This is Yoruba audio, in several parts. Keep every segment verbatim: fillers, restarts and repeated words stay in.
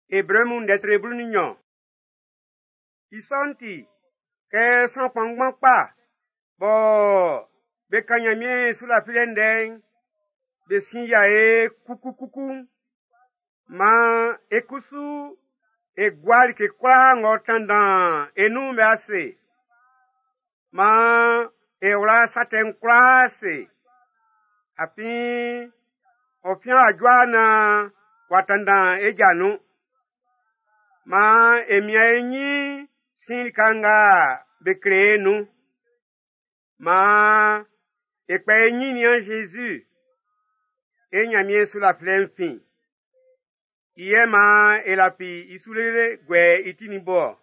Ebremu d'être brunignon. Isonti, que son pangman pa, bo, be kanyamien sous la filendeng, be sinyae kuku kuku, ma ekusu, e gwal ke kwa ngotandan, e nou me ase, ma e wala saten kwa se, api, opian ajwana, watandan e janu, ma e mia enyi, sin kanga, be kreye nou, ma e pe enyi ni an Jésus, e nyamie sous la flemme fin. Iye ma e la pi isulele gwe itinibo.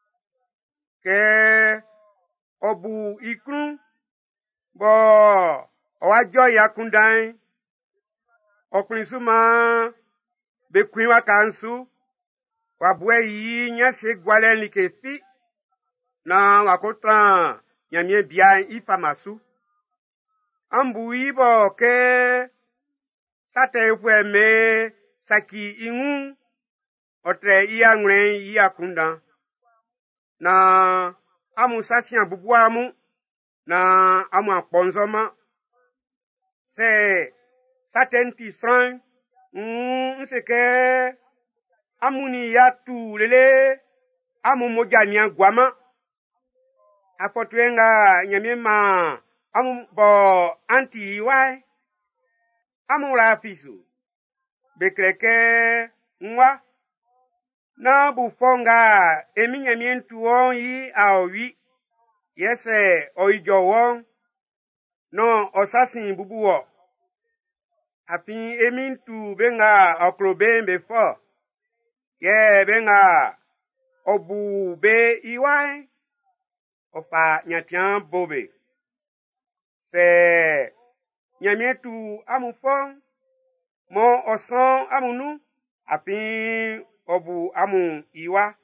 Ke obu ikun bo owajo yakundan okunisuma be kwinwa kansu wabwe yi nyase gwalen like fi na wakotran nyamie bia ifamasu. Ambu ibo ke sate fwe me saki ingu otre iya ngren iya kunda na amu sasian bubu amu na amu aponzoma se satenti fran mm se ke amu ni yatu lele amu moja ni agwama apotwenga nyame ma amu bo anti wai amu la fisu bekreke nwa na bufonga eminyamientu on yi aowi yese oijowon no osasin bubuwo api emintu benga okroben before ye benga obu be iwai ofa nyatian bobe se nyamietu amufon mo oson amunu api obu amu iwa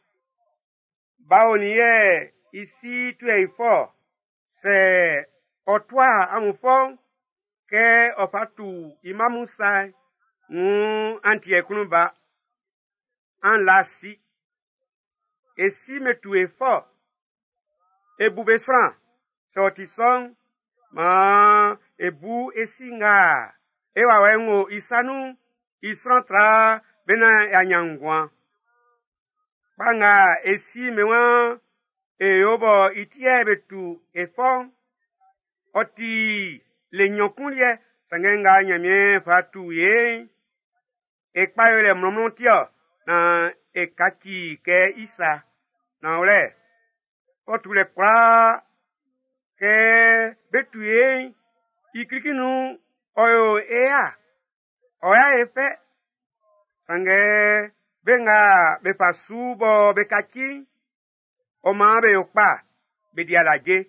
baoniye isi twenty-four se otwa amufon ke ofatu imamu sai mm anti ekunba an lasi esi metu efo ebu besran sortison ma ebu esinga ewa wengo isanu israntra bena anyangwa banga esi mewa eyobo itie betu efon oti le nyokunye sangenga nyamie fatu ye ekpayo le mromontio na ekaki ke isa na ole otu le kwa ke betu ye ikrikinu oyo ea oya efe sange benga befasubo bekaki oma be okpa be dialaje.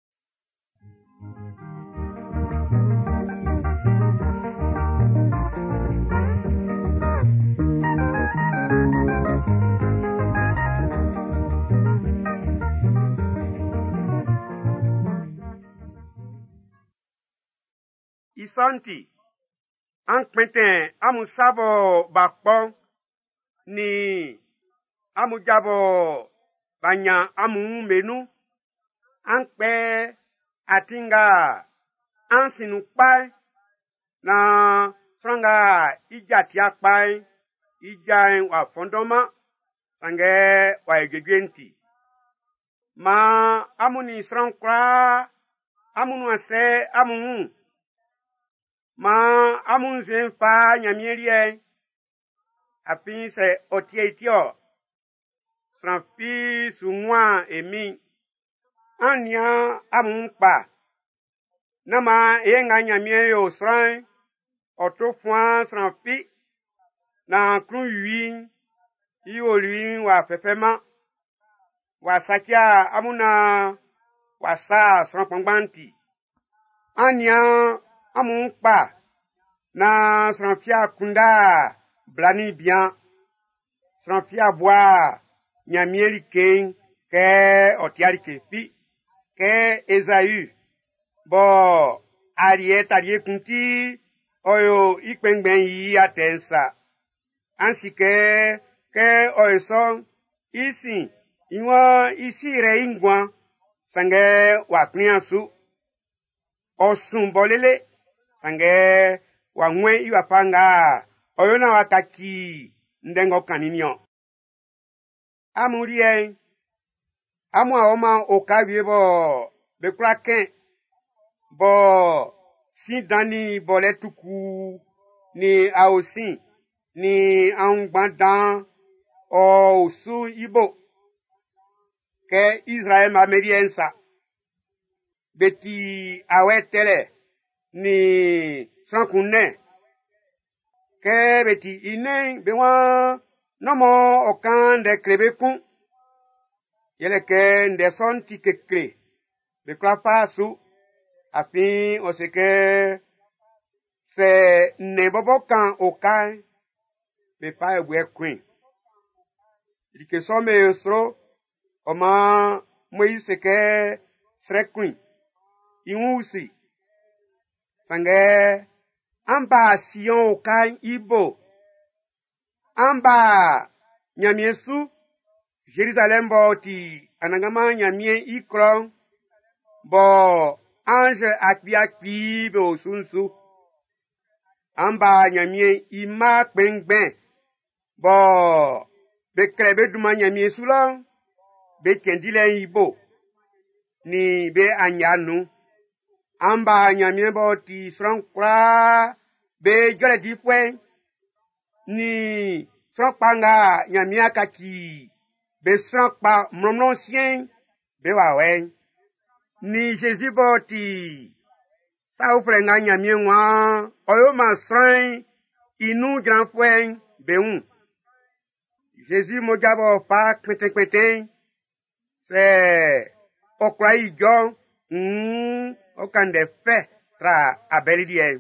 Isanti an kwenten amu sabo bakpon ni amu jabo banya amu menu an pe atinga an sinu pai na franga ija ti apai ija wa fondoma sange wa egegenti ma amu ni srankra amu nu ase amu ma amun zen fa nyamierie api se otie itio franfi sunwa emi anya amun pa nama yenga nyamie yo sran otofwa franfi na kru wi iwo lui wa fefema wa sakia amuna wa sa sran pangbanti anya amun pa na sanfia kunda blani bien sanfia bois nyamieli ken ke otiari kefi ke Esaü bo ariet arie kunti oyo ikpengben yi atensa ainsi que ke oison isi iwa isi re ingwa sange wa kliansu osun bolele sange wa nwe iwa panga oyona wataki ndengo kaninyo amurie amu aoma okawie bo bekraken bo si dani boletuku ni aosin ni angbandan o su ibo ke Israel mameriensa beti awetele ni sankune ke beti ine bewa nomo okan de klebekun yele ke nde sonti kekle be klapa su api oseke se ne bobo kan okai be pa egwe queen dike so me sro oma Moise ke sre queen iwusi sange amba sion okai ibo amba nyamiesu Jerusalem bo ti anangama nyamie ikron bo ange akbi akbi bo sunsu amba nyamie ima pengben bo be krebe duma nyamie sulo be kendile ibo ni be anyanu amba nyamie bo ti srankra be jole di fwe ni srankpanga nyamie akaki be srankpa mromnosien be wawe ni Jésus boti sa ofrenga nyamie wa oyo ma sran inu grand fwen beun Jésus mojabo pa kwetekwete se okra ijo mm okande fe tra abelidie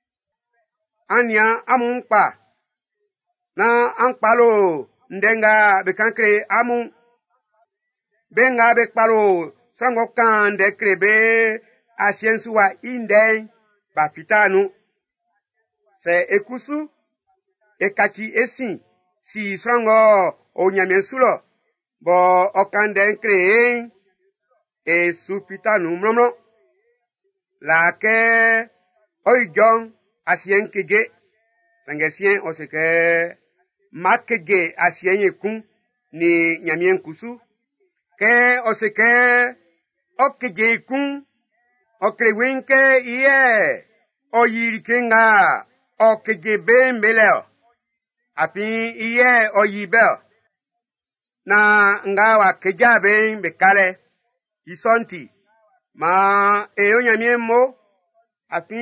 anya amunpa na ankpalo ndenga bekankre amun benga bekpalo sango kan de krebe asiensuwa inden bapitanu se ekusu ekati esin si sango onyamensulo bo okande kre e supitanu mromo la ke oijon asien kege sangesien oseke makege asien yekun ni nyamien kusu ke oseke okege kun okrewinke iye oyirikenga okege bembele api iye oyibel na nga wa kejabe bekale isonti ma eonyamie mo api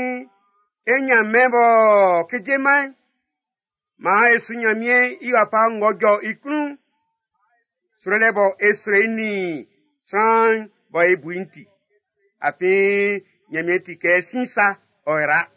enyamebo kejema ma esunyamie iwapa ngojo ikun surelebo esreni san boy buinti api nyameti ke sinsa ora